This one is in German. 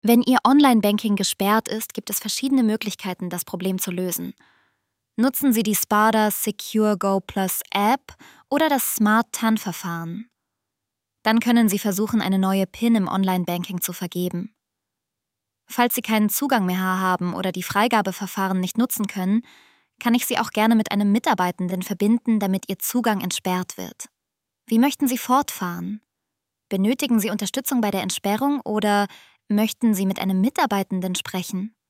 Wenn Ihr Online-Banking gesperrt ist, gibt es verschiedene Möglichkeiten, das Problem zu lösen. Nutzen Sie die Sparda Secure Go Plus App oder das Smart TAN-Verfahren. Dann können Sie versuchen, eine neue PIN im Online-Banking zu vergeben. Falls Sie keinen Zugang mehr haben oder die Freigabeverfahren nicht nutzen können, kann ich Sie auch gerne mit einem Mitarbeitenden verbinden, damit Ihr Zugang entsperrt wird. Wie möchten Sie fortfahren? Benötigen Sie Unterstützung bei der Entsperrung oder möchten Sie mit einem Mitarbeitenden sprechen?